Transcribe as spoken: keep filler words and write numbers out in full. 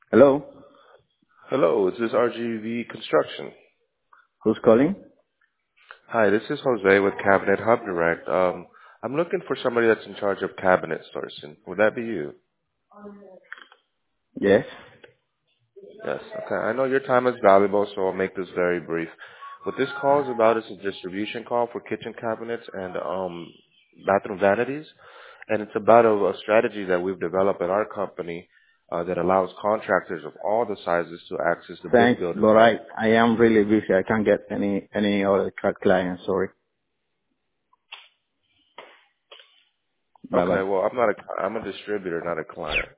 Hello? Hello, this is R G V Construction. Who's calling? Hi, this is Jose with Cabinet Hub Direct. Um, I'm looking for somebody that's in charge of cabinet sourcing. Would that be you? Yes. Yes. Okay. I know your time is valuable, so I'll make this very brief. What this call is about is a distribution call for kitchen cabinets and um, bathroom vanities, and it's about a, a strategy that we've developed at our company uh, that allows contractors of all the sizes to access the big Thanks, builders but like. I, I am really busy. I can't get any, any other cl- clients. Sorry. Bye Okay. bye. Well, I'm not a. I'm a distributor, not a client.